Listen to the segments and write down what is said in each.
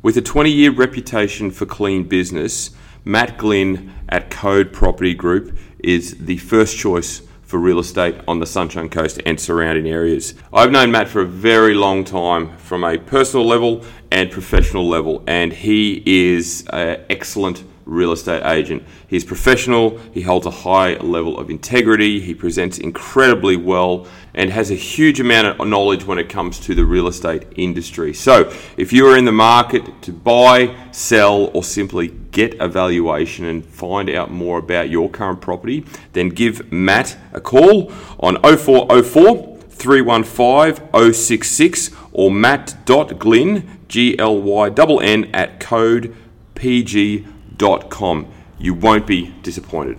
With a 20-year reputation for clean business, Matt Glynn at Code Property Group is the first choice for real estate on the Sunshine Coast and surrounding areas. I've known Matt for a very long time from a personal level and professional level, and he is an excellent real estate agent. He's professional, he holds a high level of integrity, he presents incredibly well, and has a huge amount of knowledge when it comes to the real estate industry. So if you are in the market to buy, sell, or simply get a valuation and find out more about your current property, then give Matt a call on 0404 315 066 or matt.glynn, Glynn, at codepg.com. You won't be disappointed.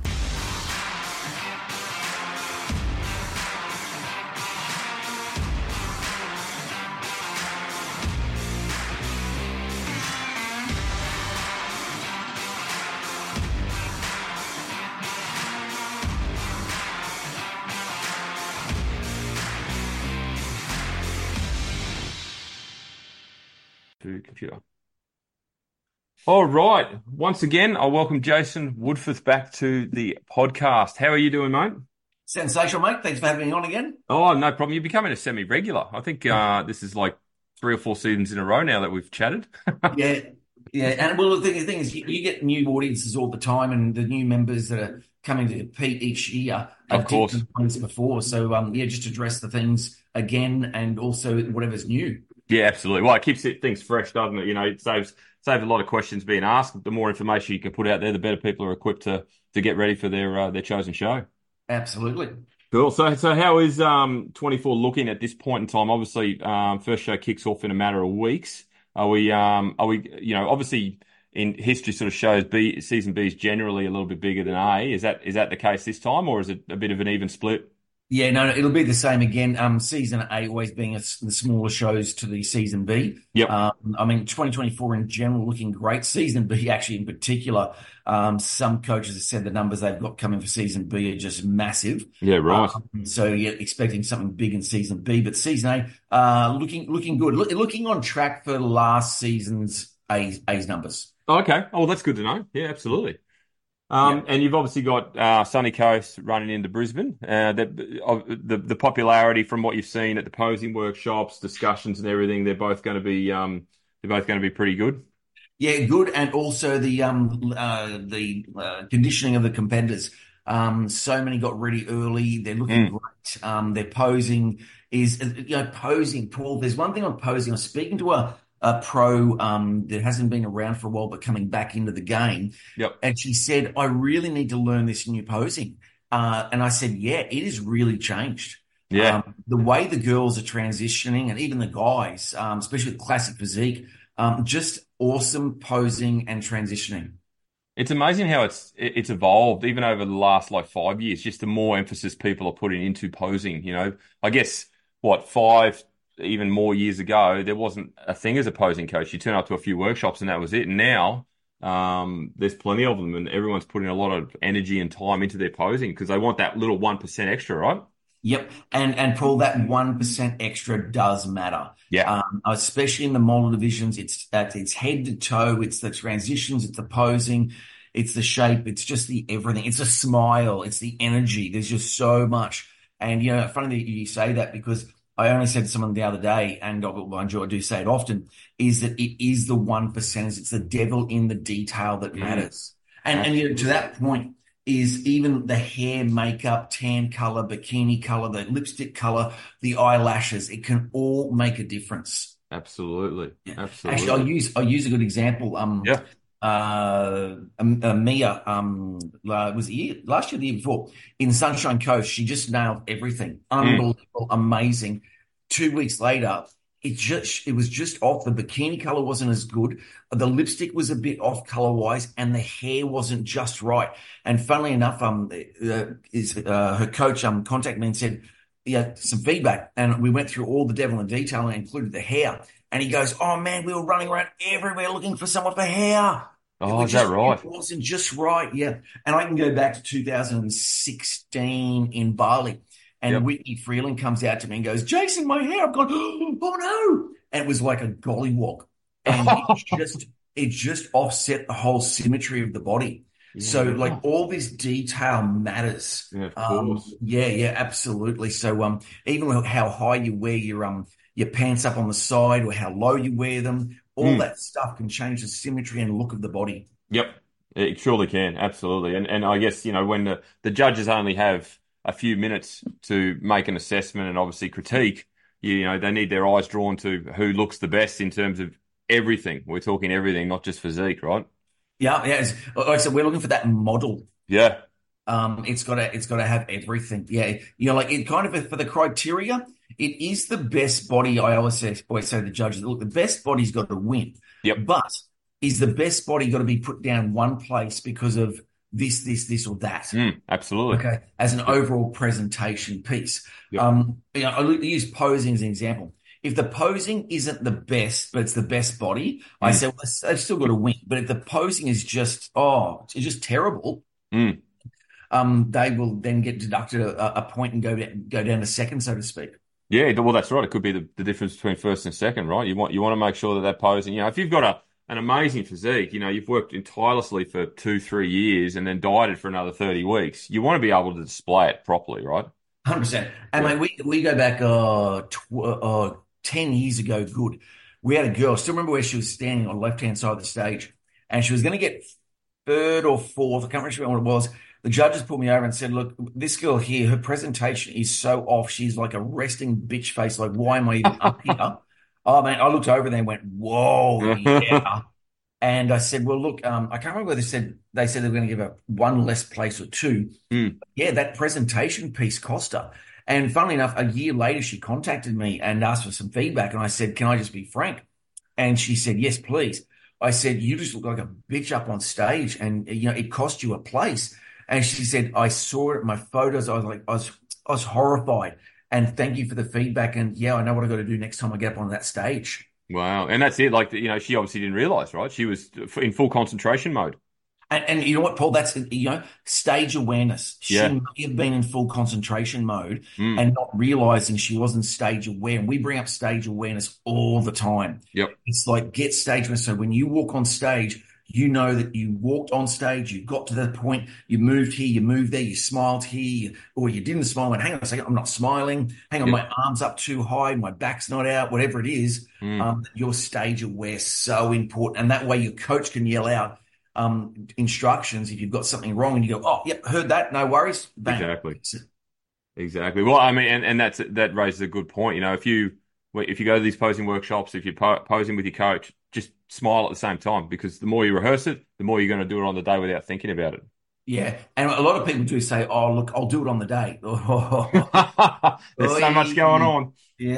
To computer. All right. Once again, I welcome Jason Woodforth back to the podcast. How are you doing, mate? Sensational, mate. Thanks for having me on again. Oh, no problem. You're becoming a semi-regular. I think this is like 3 or 4 seasons in a row now that we've chatted. Yeah. And well, the thing is, you get new audiences all the time, and the new members that are coming to compete each year have different things before. So, just address the things again, and also whatever's new. Yeah, absolutely. Well, it keeps things fresh, doesn't it? You know, it saves a lot of questions being asked. The more information you can put out there, the better people are equipped to get ready for their chosen show. Absolutely. Cool. So how is 24 looking at this point in time? Obviously, first show kicks off in a matter of weeks. Are we, obviously in history sort of shows season B is generally a little bit bigger than A. Is that the case this time, or is it a bit of an even split? Yeah, no, it'll be the same again. Season A always being the smaller shows to the Season B. Yep. 2024 in general looking great. Season B actually in particular, some coaches have said the numbers they've got coming for Season B are just massive. Yeah, right. Expecting something big in Season B, but Season A looking good. Looking on track for last season's A's numbers. Okay. Oh, that's good to know. Yeah, absolutely. And you've obviously got Sunny Coast running into Brisbane. The popularity from what you've seen at the posing workshops, discussions, and everything, they're both going to be pretty good. Yeah, good, and also the conditioning of the competitors. So many got ready early. They're looking great. Their posing is posing. Paul, there's one thing on posing. I was speaking to a pro that hasn't been around for a while but coming back into the game. Yep. And she said, I really need to learn this new posing. And I said, yeah, it has really changed. Yeah. The way the girls are transitioning, and even the guys, especially with classic physique, just awesome posing and transitioning. It's amazing how it's evolved even over the last 5 years, just the more emphasis people are putting into posing. You know, I guess 5 even more years ago, there wasn't a thing as a posing coach. You turn up to a few workshops and that was it. And now there's plenty of them, and everyone's putting a lot of energy and time into their posing because they want that little 1% extra, right? Yep. And Paul, that 1% extra does matter. Yeah. Especially in the model divisions, it's head to toe, it's the transitions, it's the posing, it's the shape, it's just the everything. It's a smile, it's the energy. There's just so much. And, funny that you say that, because I only said to someone the other day, and I do say it often, is that it is the 1%. It's the devil in the detail that matters. And to that point is even the hair, makeup, tan color, bikini color, the lipstick color, the eyelashes. It can all make a difference. Absolutely. Yeah. Absolutely. Actually, I'll use a good example. Mia, was it last year, the year before, in Sunshine Coast, she just nailed everything. Unbelievable, amazing. 2 weeks later, it was just off. The bikini color wasn't as good. The lipstick was a bit off color wise, and the hair wasn't just right. And funnily enough, her coach contacted me and said, some feedback. And we went through all the devil in detail and included the hair. And he goes, oh man, we were running around everywhere looking for someone for hair. Oh, is that right? It wasn't just right, yeah. And I can go back to 2016 in Bali. And Whitney Freeland comes out to me and goes, Jason, my hair. I've gone, oh no. And it was like a gollywog. and it just offset the whole symmetry of the body. Yeah, So like right. all this detail matters. Yeah, of course. Yeah, absolutely. So even how high you wear your pants up on the side or how low you wear them, all Mm. that stuff can change the symmetry and look of the body. Yep, it surely can, absolutely. And I guess, when the judges only have a few minutes to make an assessment and obviously critique, they need their eyes drawn to who looks the best in terms of everything. We're talking everything, not just physique, right? Yeah. Like I said, we're looking for that model. Yeah. It's gotta have everything. Yeah. Like it kind of for the criteria, it is the best body. I always say to the judges, look, the best body's got to win, Yep. but is the best body got to be put down one place because of this, or that? Absolutely. Okay, as an Yep. overall presentation piece. Yep. I use posing as an example. If the posing isn't the best, but it's the best body, I Mm. say, well, they've still got to win. But if the posing is it's just terrible, Mm. they will then get deducted a point and go down to second, so to speak. Yeah, well, that's right. It could be the difference between first and second, right? You want to make sure that posing, if you've got an amazing physique, you've worked tirelessly for 2, 3 years and then dieted for another 30 weeks. You want to be able to display it properly, right? 100%. And Yeah. mate, we go back 10 years ago. Good. We had a girl. Still remember where she was standing on the left-hand side of the stage, and she was going to get third or fourth. I can't remember what it was. The judges pulled me over and said, "Look, this girl here, her presentation is so off. She's like a resting bitch face. Like, why am I even up here?" Oh man, I looked over there and went, "Whoa, yeah." And I said, "Well, look, I can't remember whether they said they were going to give her one less place or two. Mm. Yeah, that presentation piece cost her." And funnily enough, a year later, she contacted me and asked for some feedback. And I said, "Can I just be frank?" And she said, "Yes, please." I said, "You just look like a bitch up on stage, and it cost you a place." And she said, "I saw it in my photos. I was like, I was horrified. And thank you for the feedback. And yeah, I know what I got to do next time I get up on that stage." Wow. And that's it. Like, she obviously didn't realize, right? She was in full concentration mode. And you know what, Paul? That's, stage awareness. She Yeah. may have been in full concentration mode Mm. and not realizing she wasn't stage aware. And we bring up stage awareness all the time. Yep. It's like get stage awareness. So when you walk on stage, you know that you walked on stage, you got to that point, you moved here, you moved there, you smiled here, or you didn't smile. And hang on a second, I'm not smiling. Hang on, Yep. my arm's up too high, my back's not out, whatever it is. Mm. Your stage aware so important. And that way your coach can yell out instructions if you've got something wrong and you go, "Oh, yep, heard that, no worries." Bang. Exactly. Exactly. Well, I mean, and that raises a good point. If you go to these posing workshops, if you're posing with your coach, just smile at the same time because the more you rehearse it, the more you're going to do it on the day without thinking about it. Yeah. And a lot of people do say, "Oh, look, I'll do it on the day." There's so much going on.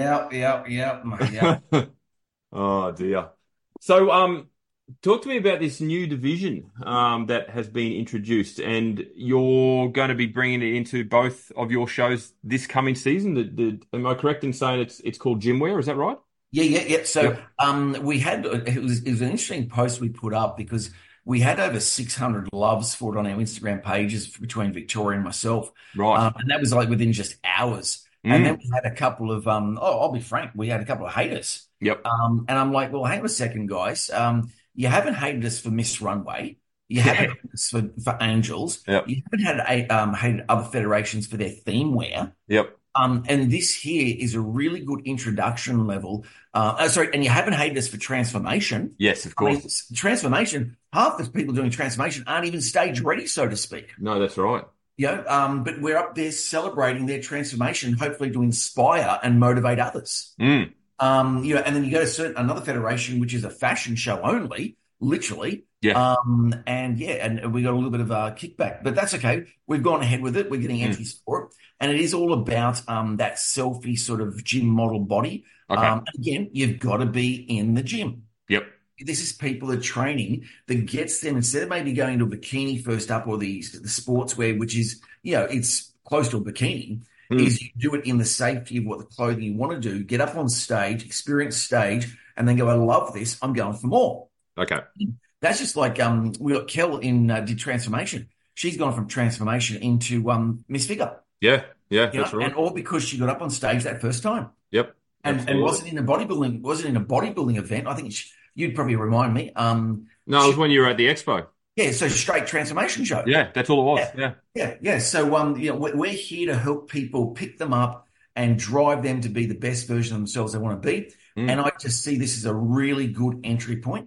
Yeah. Oh dear. So, talk to me about this new division that has been introduced, and you're going to be bringing it into both of your shows this coming season. Am I correct in saying it's called Gymwear? Is that right? Yeah. So, Yep. we had it was an interesting post we put up because we had over 600 loves for it on our Instagram pages between Victoria and myself, Right. and that was like within just hours. And then Mm. we had a couple of I'll be frank, we had a couple of haters. Yep. And I'm like, well, hang on a second, guys. You haven't hated us for Miss Runway. You haven't Yeah. hated us for Angels. Yep. You haven't hated other federations for their theme wear. Yep. And this here is a really good introduction level. And you haven't hated us for transformation. Yes, of I mean, course. transformation, half the people doing transformation aren't even stage ready, so to speak. No, that's right. But we're up there celebrating their transformation, hopefully to inspire and motivate others. Mm. And then you go to another federation, which is a fashion show only, literally. Yeah. And we got a little bit of a kickback, but that's okay. We've gone ahead with it. We're getting Mm. entries for it. And it is all about that selfie sort of gym model body. Okay. And again, you've got to be in the gym. Yep. This is people that are training that gets them, instead of maybe going to a bikini first up or the sportswear, which is, it's close to a bikini, Mm. is you do it in the safety of what the clothing you want to do, get up on stage, experience stage, and then go, "I love this. I'm going for more." Okay. That's just like we got Kel did transformation. She's gone from transformation into Miss Figure, Yeah. Yeah. That's right. and all because she got up on stage that first time. Yep. And Absolutely. wasn't in a bodybuilding event. I think you'd probably remind me. No, it was when you were at the expo. Yeah, so Straight Transformation Show. Yeah, that's all it was. Yeah, Yeah. yeah. So, we're here to help people pick them up and drive them to be the best version of themselves they want to be. And Mm. I just see this as a really good entry point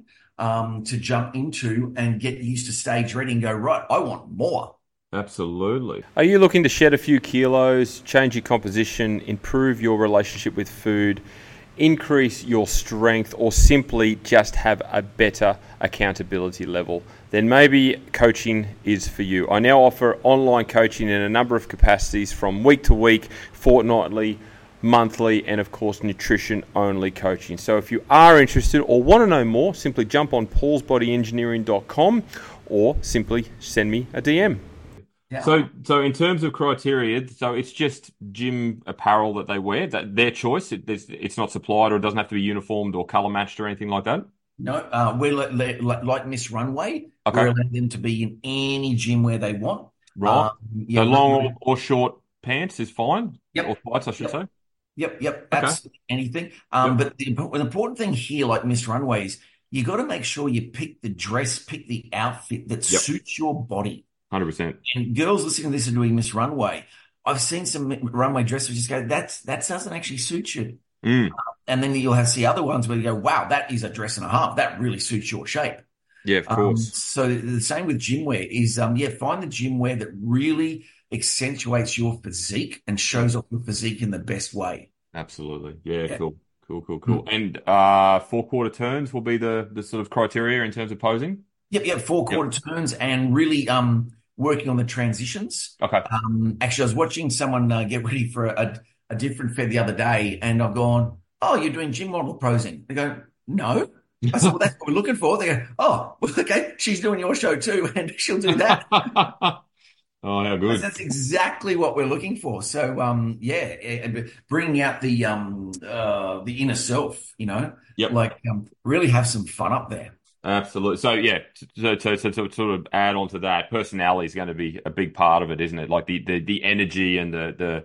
to jump into and get used to stage ready and go, right, I want more. Absolutely. Are you looking to shed a few kilos, change your composition, improve your relationship with food, increase your strength, or simply just have a better accountability level? Then maybe coaching is for you. I now offer online coaching in a number of capacities, from week to week, fortnightly, monthly, and of course nutrition only coaching. So if you are interested or want to know more, simply jump on paulsbodyengineering.com or simply send me a DM. Yeah. So in terms of criteria, so it's just gym apparel that they wear, that their choice. It's not supplied, or it doesn't have to be uniformed or color matched or anything like that. No, we're like Miss Runway. Okay. We're allowing them to be in any gym where they want. Right. Yeah, So long or short pants is fine. Yep. Or tights, I should Yep. say. Yep. Okay. Absolutely anything. Yep. But the important thing here, like Miss Runway, is you got to make sure you pick the dress, pick the outfit that Yep. suits your body. 100%. And girls listening to this and doing Miss Runway, I've seen some runway dresses just go, that doesn't actually suit you. Mm. And then you'll see other ones where you go, wow, that is a dress and a half. That really suits your shape. Yeah, of course. So the same with gym wear is, find the gym wear that really accentuates your physique and shows off your physique in the best way. Absolutely. Yeah, Yeah. cool. And 4-quarter turns will be the sort of criteria in terms of posing? Yep. 4-quarter turns and really working on the transitions. Okay. Actually, I was watching someone get ready for a different fair the other day, and I've gone, "Oh, you're doing gym model posing." They go, "No." I said, "Well, that's what we're looking for." They go, "Oh, well, okay, she's doing your show too, and she'll do that." Oh, how good. That's exactly what we're looking for. So, bringing out the inner self, Yep. like really have some fun up there. Absolutely. So yeah, to sort of add on to that, personality is going to be a big part of it, isn't it? Like the energy and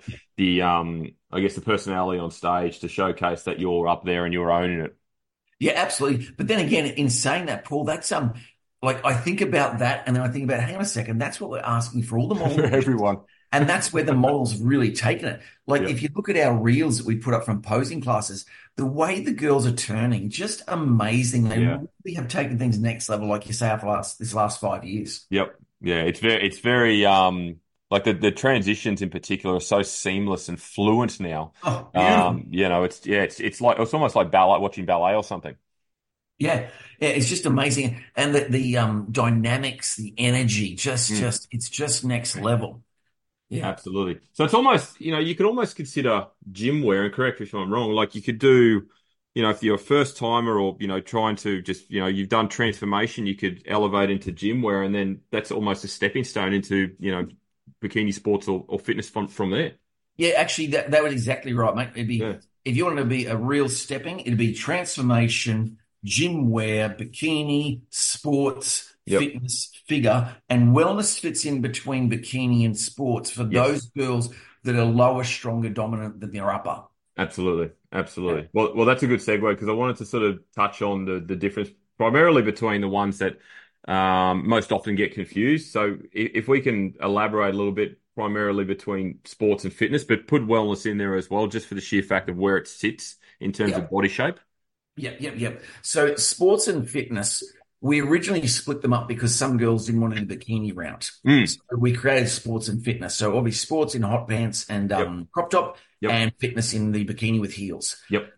the I guess the personality on stage to showcase that you're up there and you're owning it. Yeah, absolutely. But then again, in saying that, Paul, that's like I think about that, and then I think about, hang on a second, that's what we're asking for all the models. For everyone. And that's where the models have really taken it. Like Yep. if you look at our reels that we put up from posing classes, the way the girls are turning, just amazing. They Yeah. really have taken things next level, like you say, after this last 5 years. Yep. Yeah, it's very like the transitions in particular are so seamless and fluent now. Oh, beautiful. It's like it's almost like ballet, watching ballet or something. Yeah, it's just amazing. And the dynamics, the energy, it's just next level. Yeah. Absolutely. So it's almost, you could almost consider gym wear, and correct me if I'm wrong, like you could do, if you're a first timer or, trying to just, you've done transformation, you could elevate into gym wear, and then that's almost a stepping stone into, bikini sports or fitness from there. Yeah, actually, that was exactly right, mate. It'd be Yeah. If you wanted to be a real stepping, it'd be transformation, gym wear, bikini, sports, Yep. fitness, figure, and wellness fits in between bikini and sports for Yes. those girls that are lower, stronger, dominant than their upper. Absolutely. Well, that's a good segue, because I wanted to sort of touch on the difference primarily between the ones that most often get confused. So if we can elaborate a little bit, primarily between sports and fitness, but put wellness in there as well, just for the sheer fact of where it sits in terms of body shape. Yep. So sports and fitness, we originally split them up because some girls didn't want to do the bikini route. So we created sports and fitness. So obviously sports in hot pants and crop top, Yep. and fitness in the bikini with heels. Yep.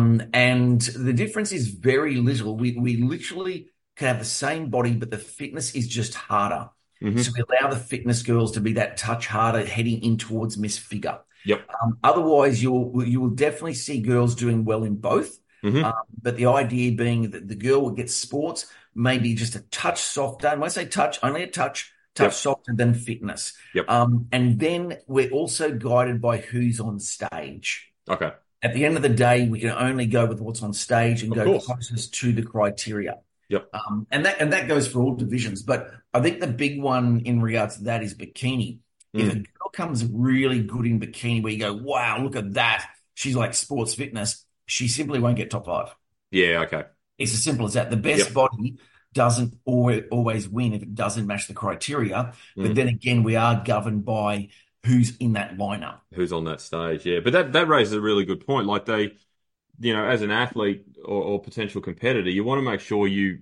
And the difference is very little. We literally can have the same body, but the fitness is just harder. Mm-hmm. So we allow the fitness girls to be that touch harder, heading in towards Miss Figure. Yep. Otherwise, you will definitely see girls doing well in both. Mm-hmm. But the idea being that the girl will get sports, maybe just a touch softer. And when I say touch, only a touch softer than fitness. Yep. And then we're also guided by who's on stage. Okay. At the end of the day, we can only go with what's on stage and Of go course. closest to the criteria. Yep. And that goes for all divisions. But I think the big one in regards to that is bikini. If a girl comes really good in bikini, where you go, wow, look at that, she's like sports fitness, she simply won't get top 5. Yeah. Okay. It's as simple as that. The Yep. best body doesn't always win if it doesn't match the criteria. But Mm. then again, we are governed by who's in that lineup. Who's on that stage? Yeah, but that raises a really good point. Like as an athlete or potential competitor, you want to make sure you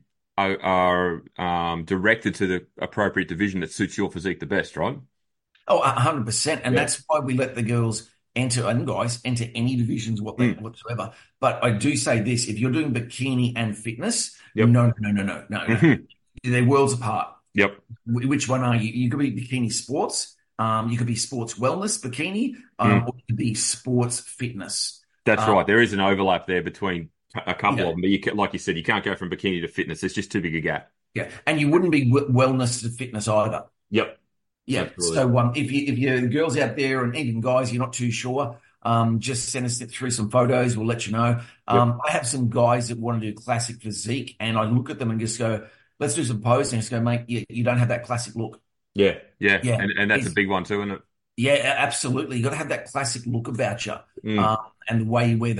are directed to the appropriate division that suits your physique the best, right? Oh, 100%. And Yeah. that's why we let the girls enter and guys enter any divisions Mm. whatsoever. But I do say this, if you're doing bikini and fitness, Yep. no, no, no, no, no, no. Hmm. They're worlds apart. Yep. Which one are you? You could be bikini sports, you could be sports wellness bikini, Mm. or you could be sports fitness. That's Um, right. There is an overlap there between a couple yeah, of them, but like you said, you can't go from bikini to fitness. It's just too big a gap. yeah. And you wouldn't be wellness to fitness either. Yep. Yeah. Absolutely. So if you're girls out there and even guys, you're not too sure, just send us through some photos. We'll let you know. Yep. I have some guys that want to do classic physique, and I look at them and just go, "Let's do some posing." Just go, mate. You don't have that classic look. Yeah. Yeah. Yeah. And that's a It's big one too, isn't it? Yeah, absolutely. You got to have that classic look about you, Mm. and the way you wear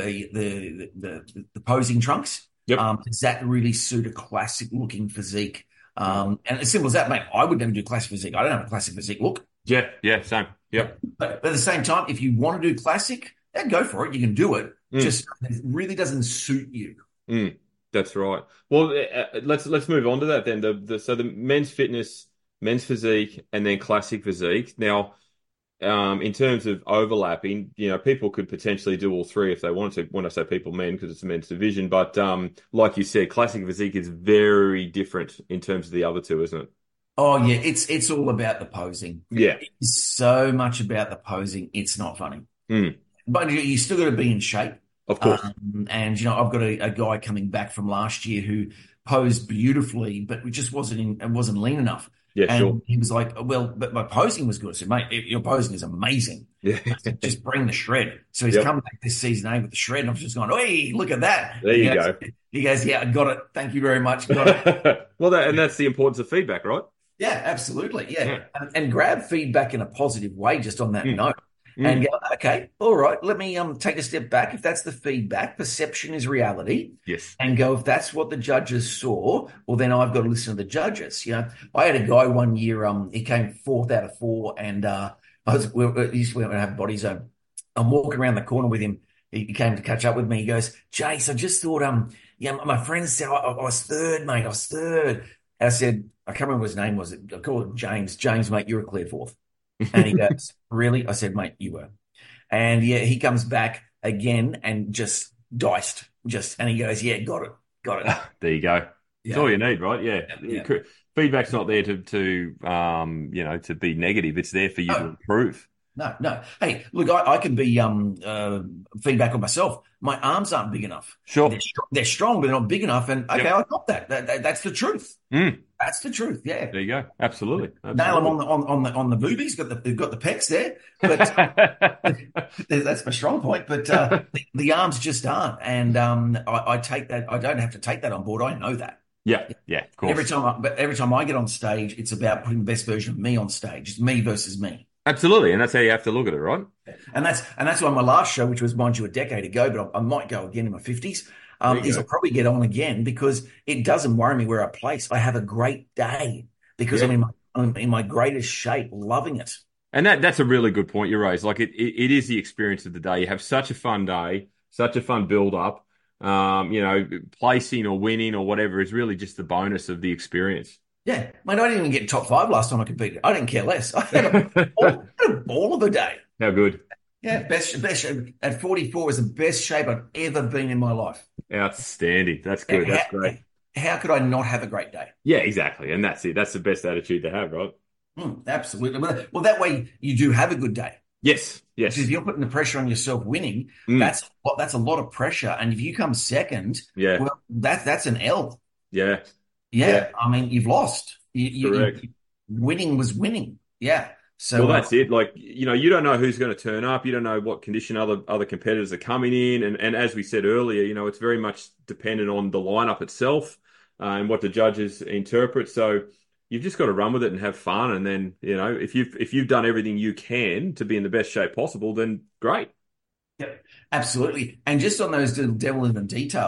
the posing trunks. Yep. Does that really suit a classic looking physique? And as simple as that, mate. I would never do classic physique. I don't have a classic physique look. Yeah. Yeah. Same. Yeah. Yep. But at the same time, if you want to do classic, then go for it. You can do it. Mm. Just it really doesn't suit you. Mm. That's right. Well, let's move on to that then. So the men's fitness, men's physique, and then classic physique. Now, in terms of overlapping, people could potentially do all three if they wanted to. When I say people, men, because it's a men's division. But like you said, classic physique is very different in terms of the other two, isn't it? Oh yeah, it's all about the posing. Yeah. It's so much about the posing. It's not funny. Mm. But you still got to be in shape. Of course. And I've got a guy coming back from last year who posed beautifully, but we just wasn't lean enough. Yeah, sure. And he was like, "Well, but my posing was good." I said, "Mate, your posing is amazing. Yeah. I said, just bring the shred." So he's Yep. come back this season, with the shred, and I've just gone, "Hey, look at that!" There you go. He goes, "Yeah, I got it. Thank you very much. Got it." Well, that's the importance of feedback, right? Yeah, absolutely. Yeah. Yeah. And grab feedback in a positive way, just on that Mm. note. And Mm. go, okay, all right, let me take a step back. If that's the feedback, perception is reality. Yes. And go, if that's what the judges saw, well, then I've got to listen to the judges. I had a guy one year, he came fourth out of four, and we used to have body zone. I'm walking around the corner with him. He came to catch up with me. He goes, "Jace, I just thought, my friends said I was third, mate. I was third." I said, I can't remember what his name was. I called him James. James, mate, you were cleared fourth. And he goes, "Really?" I said, "Mate, you were." And yeah, he comes back again and just diced. And he goes, "Yeah, got it. Got it." There you go. It's Yeah. all you need, right? Yeah. Yeah. Feedback's not there to be negative. It's there for you to No, improve. no, no. Hey, look, I can be feedback on myself. My arms aren't big enough. Sure. They're strong, but they're not big enough. And okay, Yep. I got that. That's the truth. Mm. That's the truth. Yeah. There you go. Absolutely. Nail them Absolutely. on the boobies. They've got the pecs there, but that's my strong point. But the arms just aren't, and I take that. I don't have to take that on board. I know that. Yeah. Yeah. Of course. Every time I get on stage, it's about putting the best version of me on stage. It's me versus me. Absolutely. And that's how you have to look at it, right? And that's why my last show, which was, mind you, a decade ago, but I might go again in my 50s, There you is go. I'll probably get on again because it doesn't worry me where I place. I have a great day because Yeah. I'm in my greatest shape, loving it. And that's a really good point you raised. Like it is the experience of the day. You have such a fun day, such a fun build up. Placing or winning or whatever is really just the bonus of the experience. Yeah, mate, I didn't even get top five last time I competed. I didn't care less. I had a ball of a day. How good. Yeah, best at 44 is the best shape I've ever been in my life. Outstanding. That's good. That's great. How could I not have a great day? Yeah, exactly. And that's it. That's the best attitude to have, right? Absolutely. Well, that way you do have a good day. Yes. Yes. Because if you're putting the pressure on yourself winning, Mm. that's a lot of pressure. And if you come second, Yeah. well, that's an L. Yeah. Yeah, Yeah. I mean, you've lost. Correct. Winning was winning. Yeah. So Well, that's it. Like, you don't know who's going to turn up. You don't know what condition other competitors are coming in. And as we said earlier, it's very much dependent on the lineup itself and what the judges interpret. So you've just got to run with it and have fun. And then, if you've done everything you can to be in the best shape possible, then great. Yep, absolutely. And just on those little devil in the details,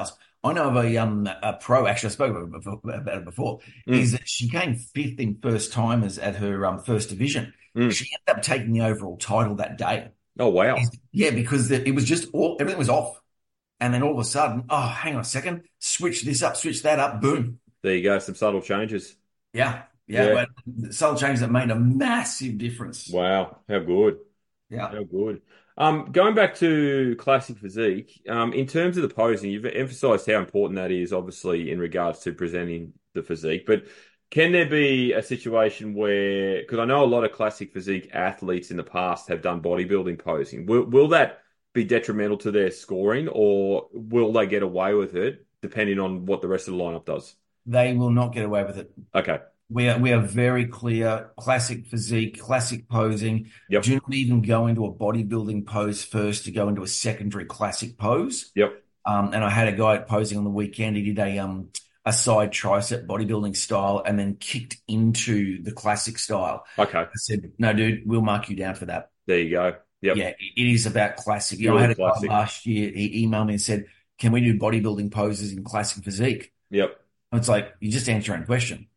I know of a pro, actually, I spoke about it before, is Mm, that she came fifth in first timers at her first division. mm. She ended up taking the overall title that day. Oh, wow. Yeah, because it was just everything was off. And then all of a sudden, oh, hang on a second, switch this up, switch that up, boom. There you go. Some subtle changes. Yeah, yeah, Yeah. but subtle changes that made a massive difference. Wow. How good. Yeah. How good. Going back to classic physique, in terms of the posing, you've emphasized how important that is, obviously, in regards to presenting the physique. But can there be a situation where, because I know a lot of classic physique athletes in the past have done bodybuilding posing, will that be detrimental to their scoring, or will they get away with it, depending on what the rest of the lineup does? They will not get away with it. Okay. We are very clear, classic physique, classic posing. Yep. Do not even go into a bodybuilding pose first to go into a secondary classic pose. Yep. And I had a guy posing on the weekend. He did a side tricep bodybuilding style and then kicked into the classic style. Okay. I said, no, dude, we'll mark you down for that. There you go. Yep. Yeah, it is about classic. I Purely had a guy classic. last year, he emailed me and said, can we do bodybuilding poses in classic physique? Yep. It's like, you just answer your own question.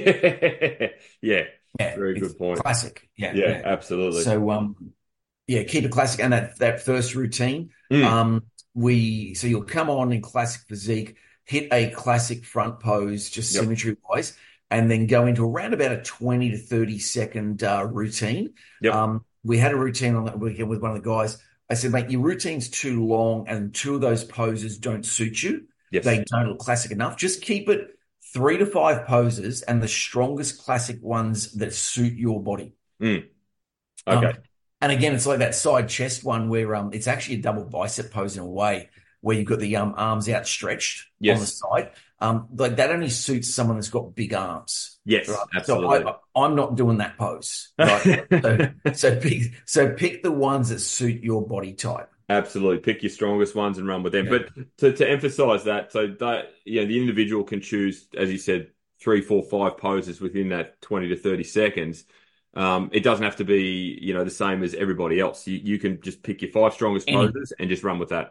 Yeah. Yeah, Very it's good point. classic. Yeah, Yeah, yeah. absolutely. So, yeah, keep it classic. And that first routine, Mm, so you'll come on in classic physique, hit a classic front pose, just yep. symmetry wise, and then go into around about a 20 to 30 second routine. Yep. We had a routine on that weekend with one of the guys. I said, mate, your routine's too long and two of those poses don't suit you. Yes. They don't look classic enough. Just keep it 3 to 5 poses and the strongest classic ones that suit your body. Mm, Um, okay. and again, it's like that side chest one where it's actually a double bicep pose in a way where you've got the arms outstretched on the Yes. side. Like that only suits someone that's got big arms. Yes, Right. So absolutely. I'm not doing that pose. Right. So pick the ones that suit your body type. Absolutely. Pick your strongest ones and run with them. Yeah. But to emphasize that, so that the individual can choose, as you said, 3, 4, 5 poses within that 20 to 30 seconds. It doesn't have to be, the same as everybody else. You can just pick your 5 strongest Any, poses and just run with that.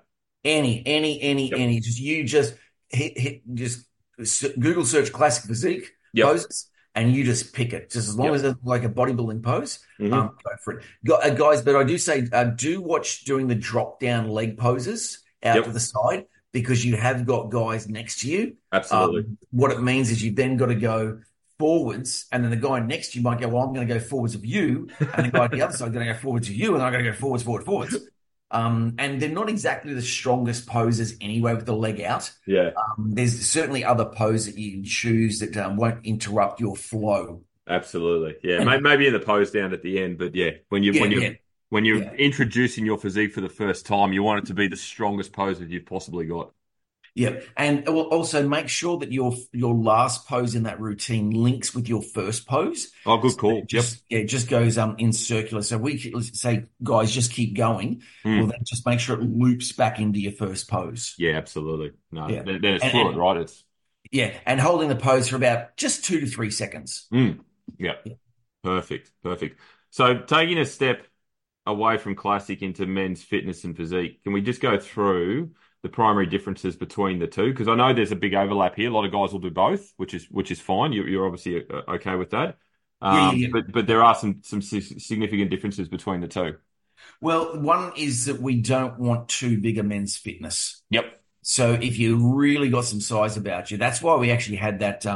any. Yep. Just just Google search classic physique Yep. poses, and you just pick it. Just as long Yep. as it's like a bodybuilding pose, Hmm. go for it, guys. But I do say, do watch doing the drop down leg poses out to Yep. the side because you have got guys next to you. Absolutely. What it means is you've then got to go forwards, and then the guy next to you might go, "Well, I'm going to go forwards of you," and the guy at the other side is going to go forwards of you, and I'm going to go forwards. And they're not exactly the strongest poses anyway with the leg out. Yeah. There's certainly other poses that you can choose that won't interrupt your flow. Absolutely. Yeah. And Maybe in the pose down at the end, but yeah, when you yeah, when yeah, you when you're yeah, introducing your physique for the first time, you want it to be the strongest pose that you've possibly got. yeah. And also make sure that your last pose in that routine links with your first pose. Oh, good So call. Yep. it just goes in circular. So let's say, guys, just keep going. Well, Mm. then just make sure it loops back into your first pose. Yeah, absolutely. No, Yeah. then it's And, fluid, and right? It's yeah, and holding the pose for about just 2 to 3 seconds. yeah, Yeah. perfect, perfect. So taking a step away from classic into men's fitness and physique, can we just go through the primary differences between the two? Because I know there's a big overlap here. A lot of guys will do both, which is fine. You're obviously okay with that. Yeah, yeah, yeah. But there are some significant differences between the two. Well, one is that we don't want too big a men's fitness. Yep. So if you really got some size about you, that's why we actually had that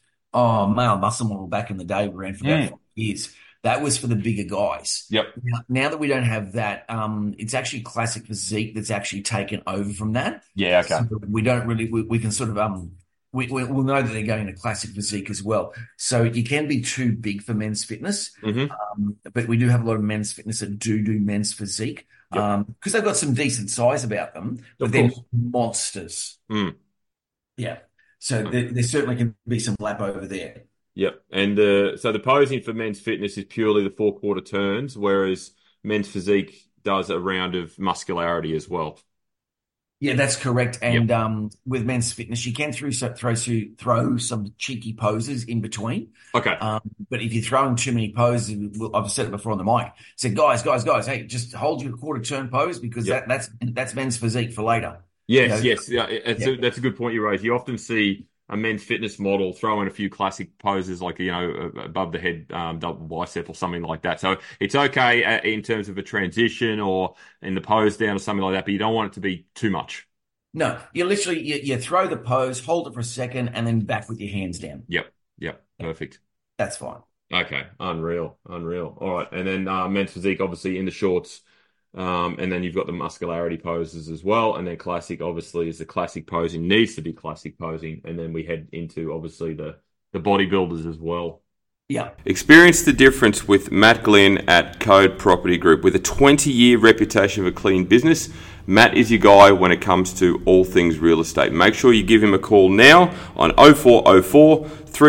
male muscle model back in the day. We ran for about 5 years. That was for the bigger guys. Yep. Now that we don't have that, it's actually classic physique that's actually taken over from that. Yeah. Okay. So we don't really we can sort of we'll know that they're going to classic physique as well. So you can be too big for men's fitness, Hmm. but we do have a lot of men's fitness that do men's physique Yep. because they've got some decent size about them, but Of they're course. monsters. Mm. Yeah. So there certainly can be some lap over there. Yep. And so the posing for men's fitness is purely the 4-quarter turns, whereas men's physique does a round of muscularity as well. Yeah, that's correct. Yep. And with men's fitness, you can throw some cheeky poses in between. Okay. But if you're throwing too many poses, I've said it before on the mic. Said, guys, hey, just hold your quarter turn pose because Yep. that's men's physique for later. You Yes, know, yes. Yeah, yeah, that's a good point you raise. You often see a men's fitness model throw in a few classic poses like, above the head double bicep or something like that. So it's okay in terms of a transition or in the pose down or something like that, but you don't want it to be too much. no, you literally you throw the pose, hold it for a second, and then back with your hands down. Yep, yep, Yeah, perfect. that's fine. Okay, unreal, unreal. All right, and then men's physique, obviously in the shorts, and then you've got the muscularity poses as well, and then classic, obviously, is the classic posing needs to be classic posing, and then we head into obviously the bodybuilders as well. Yeah. Experience the difference with Matt Glynn at Code Property Group. With a 20-year reputation of a clean business, Matt is your guy when it comes to all things real estate. Make sure you give him a call now on 0404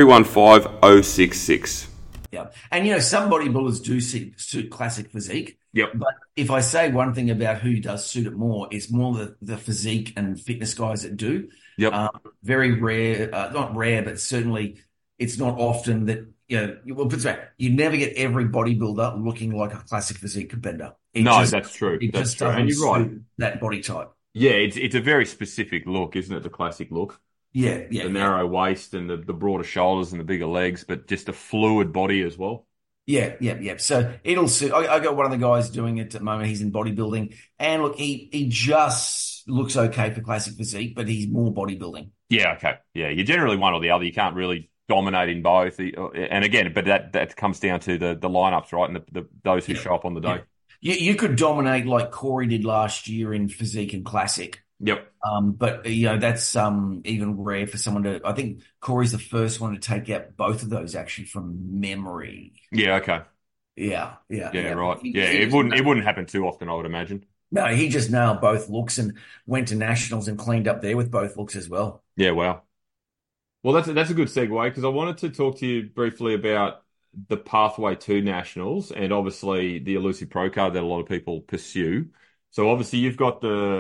315 066. Yeah. And some bodybuilders do suit classic physique. Yep. But if I say one thing about who does suit it more, it's more the physique and fitness guys that do. Yep. Very rare, not rare, but certainly it's not often that, well, put it this way, you never get every bodybuilder looking like a classic physique competitor. That's true. It That's just true. doesn't And you're right. suit that body type. Yeah, it's a very specific look, isn't it? The classic look. Yeah, The narrow waist and the broader shoulders and the bigger legs, but just a fluid body as well. Yeah. So it'll suit. I got one of the guys doing it at the moment. He's in bodybuilding, and look, he just looks okay for classic physique, but he's more bodybuilding. Yeah, okay. Yeah, you're generally one or the other. You can't really dominate in both. And again, but that comes down to the lineups, right? And those who Yeah, show up on the yeah. day. You could dominate like Corey did last year in physique and classic. Yep. But that's even rare for someone to. I think Corey's the first one to take out both of those actually from memory. Yeah, okay. Yeah. Yeah, right. Yeah, it wouldn't happen too often, I would imagine. No, he just nailed both looks and went to nationals and cleaned up there with both looks as well. Yeah, wow. Well, that's a good segue because I wanted to talk to you briefly about the pathway to nationals and obviously the elusive pro card that a lot of people pursue. So obviously you've got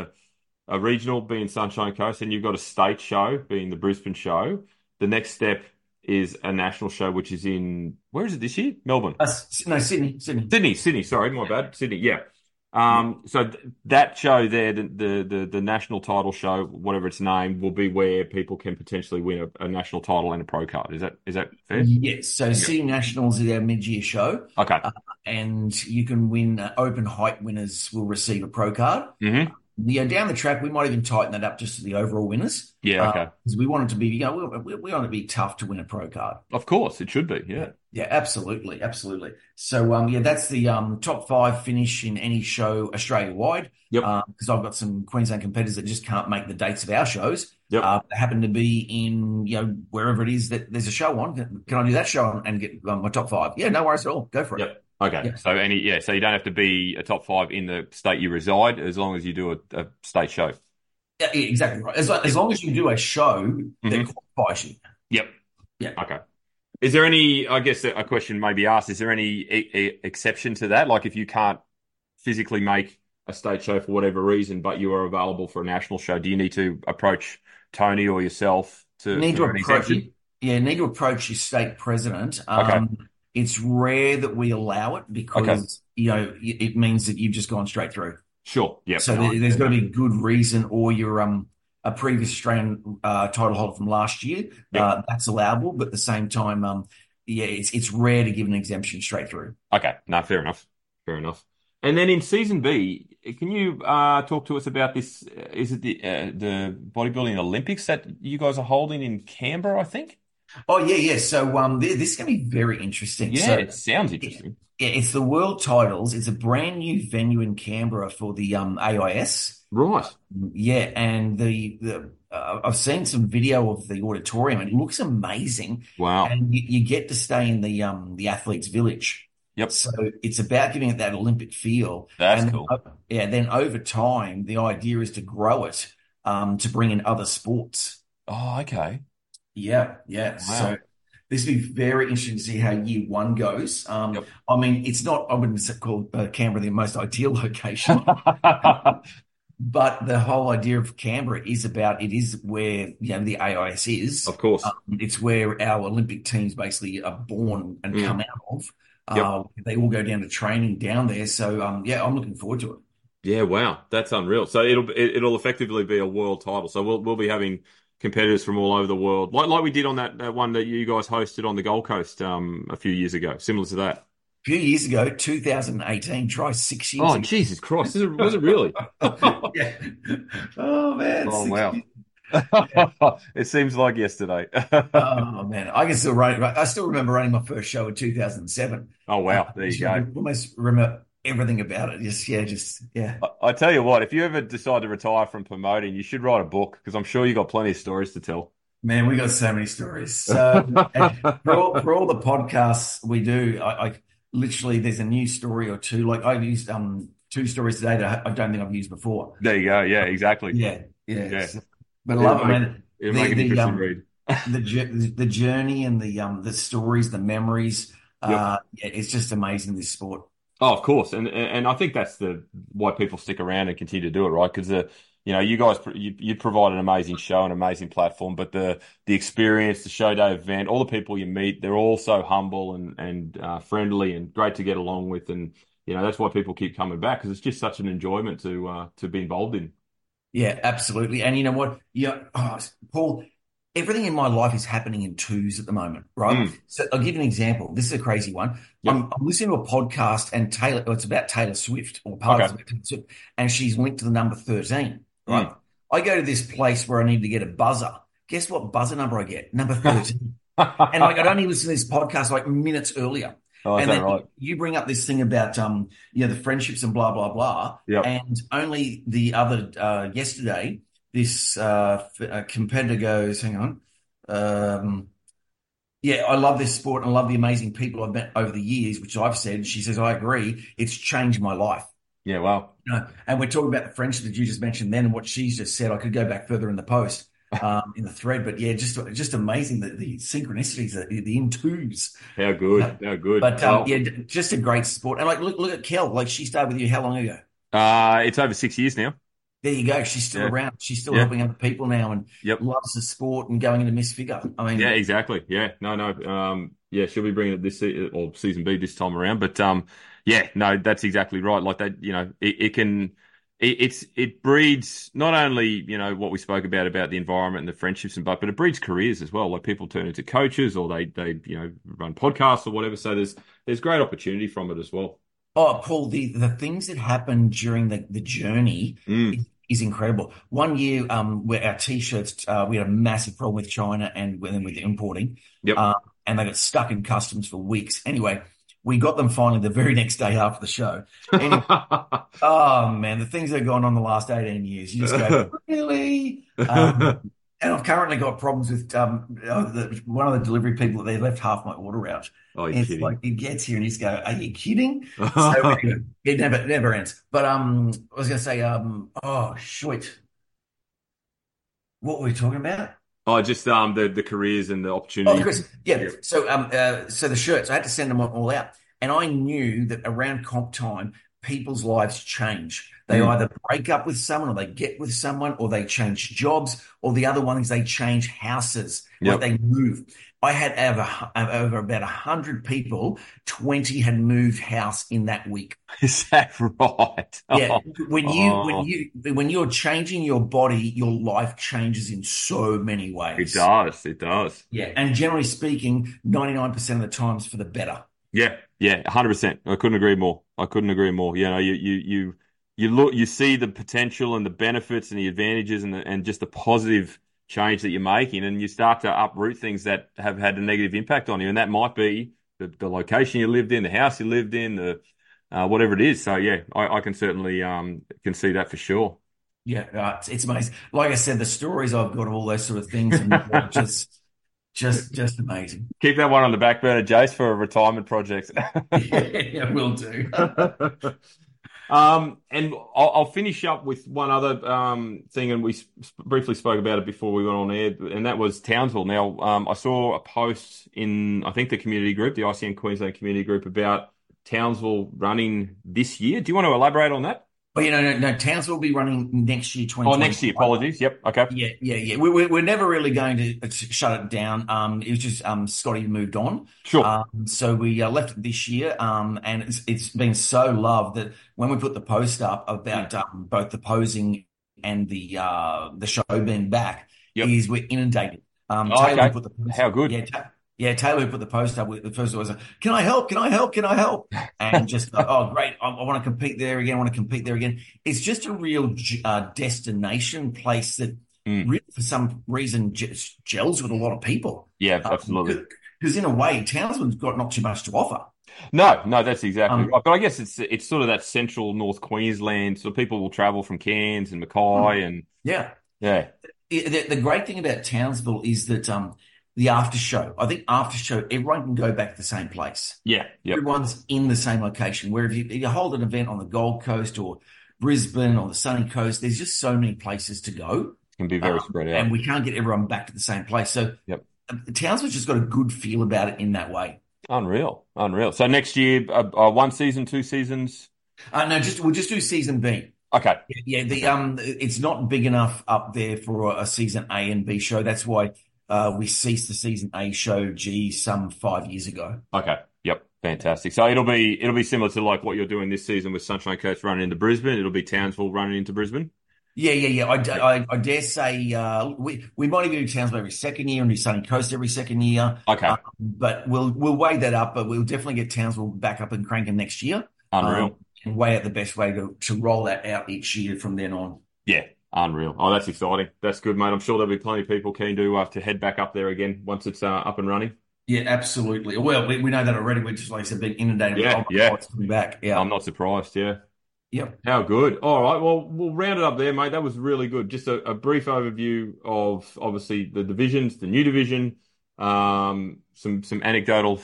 a regional being Sunshine Coast, and you've got a state show being the Brisbane show. The next step is a national show, which is where is it this year? Melbourne. No, Sydney. Sydney. Sorry, my bad. Sydney. Yeah. So that show there, the national title show, whatever its name, will be where people can potentially win a national title and a pro card. Is that fair? Yes. So Sydney Nationals is our mid-year show. Okay. And you can win. Open height winners will receive a pro card. Mm-hmm. Down the track, we might even tighten that up just to the overall winners. Yeah, okay. Because we want it to be, we want it to be tough to win a pro card. Of course, it should be. Yeah. Yeah, absolutely. So, that's the top 5 finish in any show Australia-wide. Yep. Because I've got some Queensland competitors that just can't make the dates of our shows. Yep. They happen to be in, wherever it is that there's a show on. Can I do that show and get my top 5? Yeah, no worries at all. Go for it. Yep. Okay. Yeah. So you don't have to be a top 5 in the state you reside as long as you do a state show. Yeah, exactly right. As long as you do a show that qualifies you. Yep. Yeah. Okay. Is there any, I guess a question may be asked, is there any exception to that? Like if you can't physically make a state show for whatever reason, but you are available for a national show, do you need to approach Tony or yourself for an exemption? Need to approach your state president. Okay. It's rare that we allow it because, it means that you've just gone straight through. Sure. Yeah. So there's got to be a good reason, or you're a previous Australian title holder from last year. Yep. That's allowable, but at the same time, it's rare to give an exemption straight through. Okay. No, fair enough. And then in season B, can you talk to us about this? Is it the bodybuilding Olympics that you guys are holding in Canberra, I think? Oh, yeah. So this is going to be very interesting. Yeah, So, it sounds interesting. yeah, it's the world titles. It's a brand new venue in Canberra for the AIS. Right. Yeah, and I've seen some video of the auditorium. It looks amazing. Wow. And you get to stay in the athletes' village. Yep. So it's about giving it that Olympic feel. That's and cool. Then over time, the idea is to grow it to bring in other sports. Oh, okay. Yeah. Wow. So this will be very interesting to see how year 1 goes. Yep. I mean, it's not, I wouldn't call Canberra the most ideal location, but the whole idea of Canberra is it is where, the AIS is. Of course. It's where our Olympic teams basically are born and come out of. Yep. They all go down to training down there. So, I'm looking forward to it. Yeah, wow, that's unreal. So it'll effectively be a world title. So we'll be having competitors from all over the world, like we did on that one that you guys hosted on the Gold Coast a few years ago, similar to that. A few years ago, 2018, try 6 years Oh, ago. Jesus Christ, was it really? Yeah. Oh man, Oh, six wow. years. Yeah. It seems like yesterday. Oh man, I can still run. I still remember running my first show in 2007. Oh, wow. There you Just go. almost remember everything about it. Just yeah. I tell you what, if you ever decide to retire from promoting, you should write a book because I'm sure you got plenty of stories to tell. Man, we got so many stories. So and for all the podcasts we do, I literally there's a new story or two. Like I've used two stories today that I don't think I've used before. There you go. Yeah, exactly. Yeah, yeah. Yeah. But I It'll love it, make man. it'll make The an interesting read. the journey and the stories, the memories. Yep. Yeah, it's just amazing this sport. Oh, of course, and I think that's the why people stick around and continue to do it, right? Because you guys you provide an amazing show, an amazing platform, but the experience, the show day event, all the people you meet, they're all so humble and friendly and great to get along with, and that's why people keep coming back because it's just such an enjoyment to be involved in. Yeah, absolutely. And you know what? Yeah, Paul, everything in my life is happening in twos at the moment, right? Mm, So I'll give you an example. This is a crazy one. yep. I'm listening to a podcast and it's about Taylor Swift, or part of it's Okay. about Taylor Swift, and she's linked to the number 13, right? Mm. I go to this place where I need to get a buzzer. Guess what buzzer number I get? Number 13. And like I'd only listened to this podcast like minutes earlier. Oh, is And that then right? you bring up this thing about the friendships and blah blah blah. Yep. And only the other yesterday, this competitor goes, hang on. Yeah, I love this sport and I love the amazing people I've met over the years, which I've said. She says, I agree. It's changed my life. Yeah. Wow. And we're talking about the friendship that you just mentioned then and what she's just said. I could go back further in the post, in the thread, but yeah, just amazing that the synchronicities, the in twos. How Uh, good. How good. but Well, yeah, just a great sport. And like, look at Kel. Like she started with you how long ago? it's over 6 years now. There you go. She's still Yeah. around. She's still Yeah. helping other people now and Yep. loves the sport and going into Miss Figure. I Yeah, mean, exactly. Yeah, no, no. Yeah, she'll be bringing it this or season B this time around. But yeah, no, that's exactly right. Like that, it can, it breeds not only what we spoke about the environment and the friendships but it breeds careers as well. Like people turn into coaches or they run podcasts or whatever. So there's great opportunity from it as well. oh, Paul, the things that happen during the journey Mm, is incredible. One year, where our t-shirts, we had a massive problem with China and then with importing, yep. uh, and they got stuck in customs for weeks. Anyway, we got them finally the very next day after the show. Anyway, oh man, the things that have gone on the last 18 years, you just go, really? And I've currently got problems with one of the delivery people. They left half my order out. Oh, you're And it's like kidding. it gets here and you just go, "Are you kidding?" So anyway, it never ends. But I was going to say, oh shoot, what were we talking about? Oh, just the careers and the Oh, opportunities. Chris, yeah. Yep. So the shirts, I had to send them all out, and I knew that around comp time, people's lives change. They Mm, either break up with someone, or they get with someone, or they change jobs, or the other one is they change houses, like yep. they move. I had over about 100 people. 20 had moved house in that week. Is that right? Yeah, Oh, when you're changing your body, your life changes in so many it ways. does. It does. Yeah, and generally speaking, 99% of the times for the better. Yeah, yeah, 100%. I couldn't agree more. I couldn't agree more. You look, you see the potential and the benefits and the advantages and just the positive change that you're making, and you start to uproot things that have had a negative impact on you, and that might be the location you lived in, the house you lived in, the whatever it is. So yeah, I can certainly can see that for sure. Yeah, it's amazing. Like I said, the stories I've got of all those sort of things, and just amazing. Keep that one on the back burner, Jace, for a retirement project. Yeah, will do. And I'll finish up with one other thing, and we briefly spoke about it before we went on air, and that was Townsville. Now, I saw a post in, I think, the community group, the ICN Queensland community group, about Townsville running this year. Do you want to elaborate on that? But no, Townsville will be running next year, Oh, next year. 2025. Apologies. Yep. Okay. Yeah. We're never really going to shut it down. It was just Scotty moved on. Sure. So we left it this year. And it's been so loved that when we put the post up about both the posing and the show being back, Yep. is we're inundated. Oh, Taylor okay. put the post, How good. yeah, Taylor put the post up. The first was, "Can I help? Can I help? Can I help?" And just, oh, great! I want to compete there again. I want to compete there again. It's just a real destination place that Mm. really, for some reason, just gels with a lot of people. Yeah, absolutely. Because in a way, Townsville's got not too much to offer. No, that's exactly Um, right. But I guess it's sort of that central North Queensland. So people will travel from Cairns and Mackay and yeah. yeah. The great thing about Townsville is that the after show. I think after show, everyone can go back to the same place. Yeah. Yep. Everyone's in the same location. Where if you hold an event on the Gold Coast or Brisbane or the Sunny Coast, there's just so many places to go, Can be very spread out. and we can't get everyone back to the same place. So Yep. Townsville's just got a good feel about it in that way. Unreal. Unreal. So next year, one season, 2 seasons. No, we'll just do season B. Okay. Yeah, it's not big enough up there for a season A and B show. That's why we ceased the season A show, some 5 years ago. Okay. Yep. Fantastic. So it'll be similar to like what you're doing this season with Sunshine Coast running into Brisbane. It'll be Townsville running into Brisbane. Yeah. I dare say we might even do Townsville every second year and do Sunny Coast every second year. Okay. But we'll weigh that up. But we'll definitely get Townsville back up and cranking next year. Unreal. And weigh out the best way to roll that out each year from then on. Yeah. Unreal. Oh, that's exciting. That's good, mate. I'm sure there'll be plenty of people keen to head back up there again once it's up and running. Yeah, absolutely. Well, we know that already. We're just, like I said, being inundated. Yeah. It's coming back. Yeah. I'm not surprised. Yeah. Yep. How good. All right. Well, we'll round it up there, mate. That was really good. Just a brief overview of obviously the divisions, the new division, some anecdotal,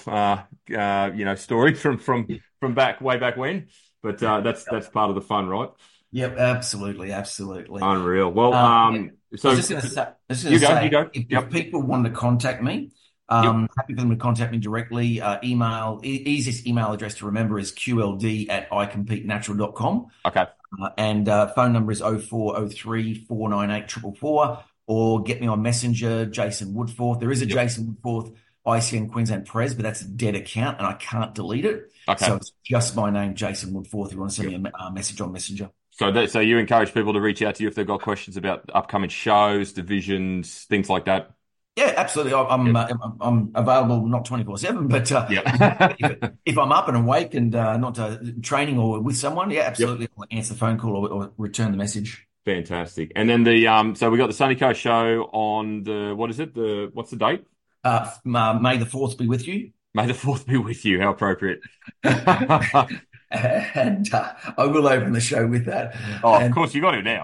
stories from way back when. But that's part of the fun, right? Yep. Absolutely. Unreal. Well, so I was just going to say, you go. if people want to contact me, happy for them to contact me directly. Easiest email address to remember is qld@icompetenatural.com. Okay. And phone number is 0403 498 444, or get me on Messenger, Jason Woodforth. There is a Jason Woodforth ICN Queensland Pres, but that's a dead account and I can't delete it. Okay. So it's just my name, Jason Woodforth, if you want to send me a message on Messenger. So you encourage people to reach out to you if they've got questions about upcoming shows, divisions, things like that. Yeah, absolutely. I'm available, not 24/7, but if I'm up and awake and not training or with someone, yeah, absolutely, I'll answer the phone call or return the message. Fantastic. And then so we got the Sunny Coast show on what's the date? May the 4th be with you. May the 4th be with you. How appropriate. And I will open the show with that. Oh, of course, you got it now.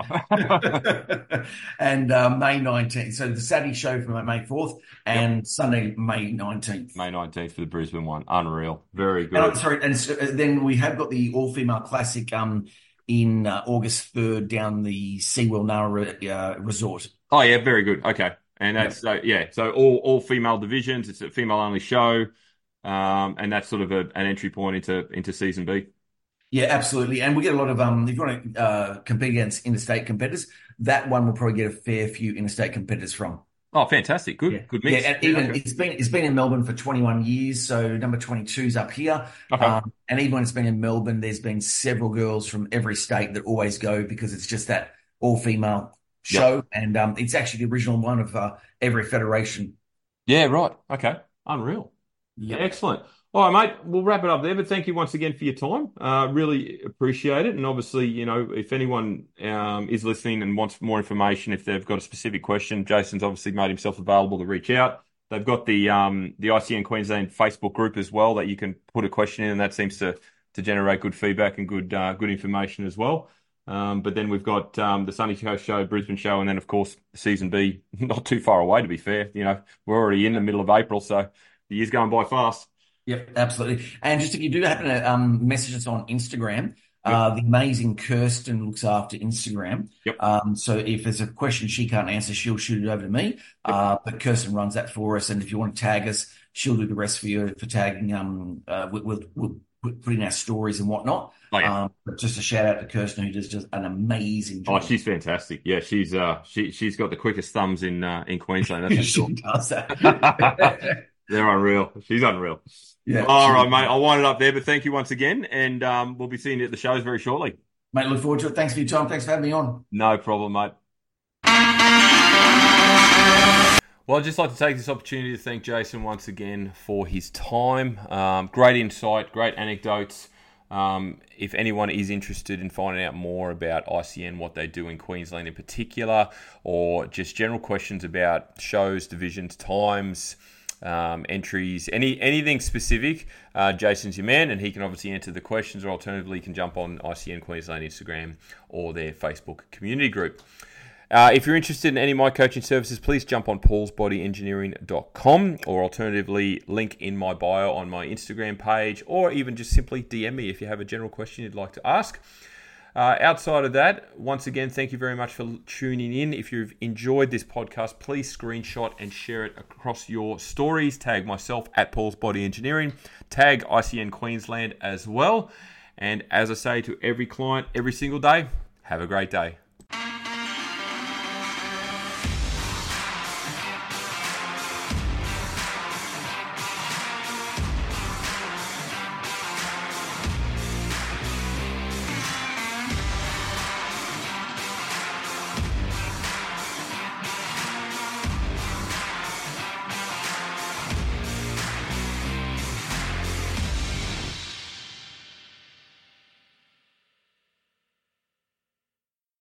And May 19th. So the Saturday show for May 4th and Sunday, May 19th. May 19th for the Brisbane one. Unreal. Very good. And then we have got the All-Female Classic in August 3rd down the SeaWorld Nara Resort. Oh, yeah, very good. Okay. And that's, so all female divisions. It's a female-only show. And that's sort of an entry point into season B. Yeah, absolutely. And we get a lot of if you want to compete against interstate competitors, that one will probably get a fair few interstate competitors from. Oh, fantastic. Good mix. Yeah, and even it's been in Melbourne for 21 years, so number 22 is up here. Okay. And even when it's been in Melbourne, there's been several girls from every state that always go because it's just that all-female show. Yep. And it's actually the original one of every federation. Yeah, right. Okay. Unreal. Yeah, excellent. All right, mate, we'll wrap it up there, but thank you once again for your time. Really appreciate it. And obviously, if anyone is listening and wants more information, if they've got a specific question, Jason's obviously made himself available to reach out. They've got the ICN Queensland Facebook group as well that you can put a question in, and that seems to generate good feedback and good information as well. But then we've got the Sunny Coast show, Brisbane show, and then, of course, season B, not too far away, to be fair. We're already in the middle of April, so the year's going by fast. Yep, absolutely. And just if you do happen to message us on Instagram, the amazing Kirsten looks after Instagram. Yep. So if there's a question she can't answer, she'll shoot it over to me. Yep. But Kirsten runs that for us. And if you want to tag us, she'll do the rest for you for tagging. We'll putting our stories and whatnot. Oh, yeah. But just a shout out to Kirsten, who does just an amazing Oh, job. she's fantastic. Yeah, she's got the quickest thumbs in Queensland. That's for sure. She does that. They're unreal. She's unreal. Yeah, All right, mate. I'll wind it up there, but thank you once again, and we'll be seeing you at the shows very shortly. mate. Look forward to it. Thanks for your time. Thanks for having me on. No problem, mate. Well, I'd just like to take this opportunity to thank Jason once again for his time. Great insight, great anecdotes. If anyone is interested in finding out more about ICN, what they do in Queensland in particular, or just general questions about shows, divisions, times, entries, anything specific, Jason's your man, and he can obviously answer the questions, or alternatively, you can jump on ICN Queensland Instagram or their Facebook community group. If you're interested in any of my coaching services, please jump on paulsbodyengineering.com, or alternatively, link in my bio on my Instagram page, or even just simply DM me if you have a general question you'd like to ask. Outside of that, once again, thank you very much for tuning in. If you've enjoyed this podcast, please screenshot and share it across your stories. Tag myself at Paul's Body Engineering. Tag ICN Queensland as well. And as I say to every client every single day, have a great day.